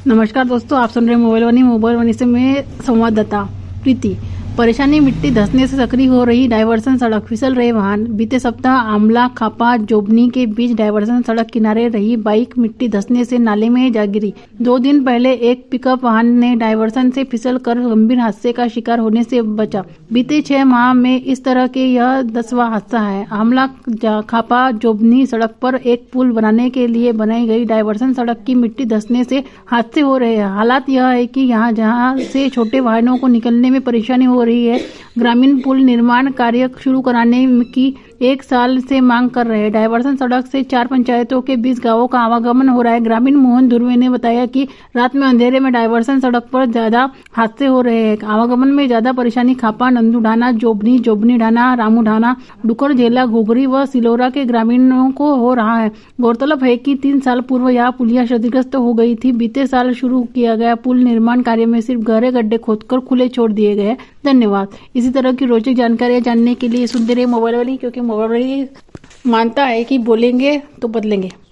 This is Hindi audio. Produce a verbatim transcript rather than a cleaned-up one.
नमस्कार दोस्तों, आप सुन रहे हैं मोबाइल वानी मोबाइल वानी से मैं संवाददाता प्रीति। परेशानी मिट्टी धंसने से सकरी हो रही डायवर्सन सड़क, फिसल रहे वाहन। बीते सप्ताह आमला खापा जोबनी के बीच डायवर्सन सड़क किनारे रही बाइक मिट्टी धंसने से नाले में जा गिरी। दो दिन पहले एक पिकअप वाहन ने डायवर्सन से फिसल कर गंभीर हादसे का शिकार होने से बचा। बीते छह माह में इस तरह के यह दसवां हादसा है। आमला खापा जोबनी सड़क पर एक पुल बनाने के लिए बनाई गई डायवर्सन सड़क की मिट्टी धंसने से हादसे हो रहे हैं। हालात यह है कि यहाँ जहाँ से छोटे वाहनों को निकलने में परेशानी हो रही है, ग्रामीण पुल निर्माण कार्य शुरू कराने की एक साल से मांग कर रहे हैं। डायवर्सन सड़क से चार पंचायतों के बीस गांवों का आवागमन हो रहा है। ग्रामीण मोहन धुर्वे ने बताया कि रात में अंधेरे में डायवर्सन सड़क पर ज्यादा हादसे हो रहे हैं। आवागमन में ज्यादा परेशानी खापा, नंदूढाना, जोबनी, जोबनी ढाना, रामूढाना, डुकर झेला, घोघरी व सिलोरा के ग्रामीणों को हो रहा है। गौरतलब है कि तीन साल पूर्व यह पुलिया क्षतिग्रस्त हो गई थी। बीते साल शुरू किया गया पुल निर्माण कार्य में सिर्फ गहरे गड्ढे खोदकर खुले छोड़ दिए गए। धन्यवाद। इसी तरह की रोचक जानकारियां जानने के लिए सुनते रहिए मोबाइल वाली, क्योंकि मोबाइल वाली मानता है कि बोलेंगे तो बदलेंगे।